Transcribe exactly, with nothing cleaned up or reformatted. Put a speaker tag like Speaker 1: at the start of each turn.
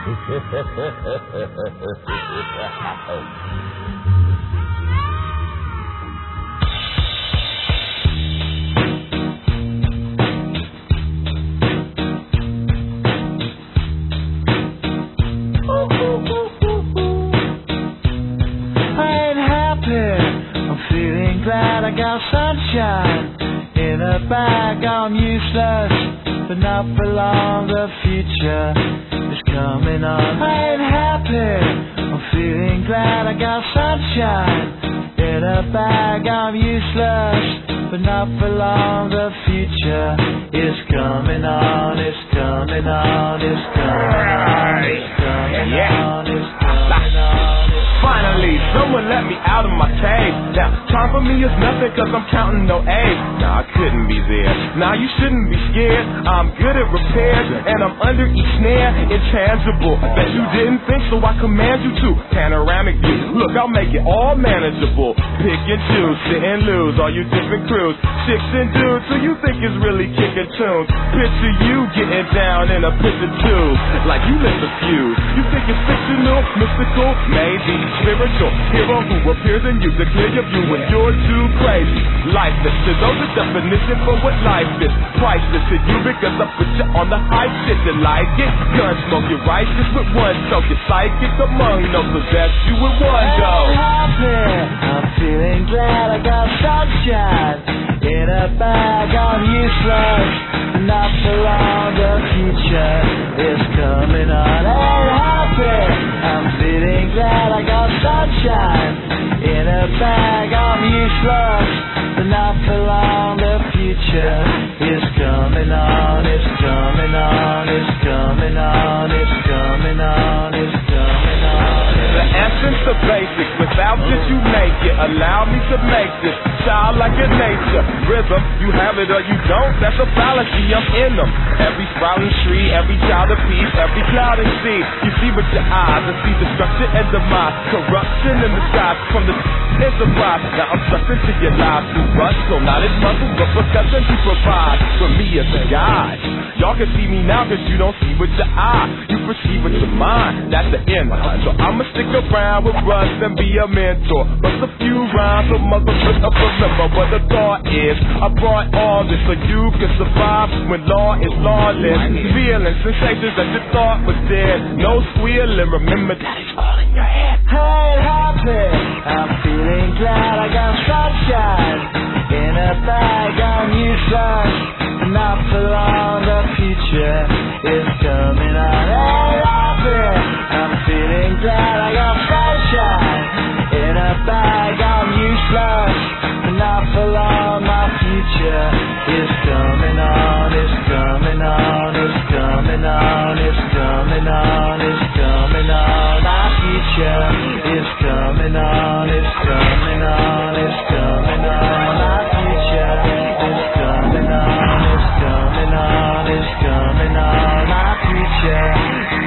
Speaker 1: Glad I got sunshine in a bag. I'm useless, but not for long. The future is coming on. I ain't happy. I'm feeling glad I got sunshine in a bag. I'm useless, but not for long. The future is coming on. It's coming on. It's coming on. It's coming on. It's coming on.
Speaker 2: Finally, someone let me out of my cage. Now, time for me is nothing cause I'm counting no A's. Nah, I couldn't be there. Nah, you shouldn't be scared. I'm good at repairs, and I'm under each snare. Intangible, that you didn't think, so I command you to. Panoramic view, look, I'll make it all manageable. Pick and choose, sit and lose, all you different crews. Chicks and dudes, who you think is really kicking tunes. Picture you getting down in a picture tube, like you lit the fuse. You think it's fictional, mystical, maybe spiritual hero who appears in you to clear your view when you're too crazy. Lifeless, to know the definition for what life is. Priceless to you because I put you on the high shit. You like it? Gun smoke, you're righteous with one choke. You're psychic among no possess you with one go.
Speaker 1: I'm happy. I'm feeling glad I got sunshine in a bag. I'm useless, not for long. The future is coming on. I'm happy. I'm feeling glad I got sunshine in a bag. I'm useless, but not for long. The future is coming on. It's coming on. It's coming on. It's coming on. It's coming on.
Speaker 2: The essence of basics, without this you make it. Allow me to make this child like your nature. Rhythm, you have it or you don't. That's a fallacy. I'm in them. Every sprouting tree, every child of peace, every cloud and sea. You see with your eyes and see destruction and demise, corruption in the skies from the enterprise. Now I'm stuck into your lives through rust, so not as muscle, but percussion to provide for me as a guide. Y'all can see me now cause you don't see with your eye. You perceive with your mind, that's the end. So I'ma stick around with Russ and be a mentor. Bust a few rhymes so motherfuckers remember what the thought is. I brought all this so you can survive when law is lawless. Feelings, sensations that you thought was dead. No squealing, remember that it's all in your head.
Speaker 1: Hey, happy. I'm feeling glad I got sunshine in a bag. I'm useless, not for long. The future is coming on. Hey, happy. I'm feeling glad I got sunshine in a bag. I'm useless, not for long. My future is coming on. It's coming on. It's coming on. It's coming on. It's coming on. My future is coming on. It's coming on. It's coming on. My future is coming on. It's coming on. It's coming on. My future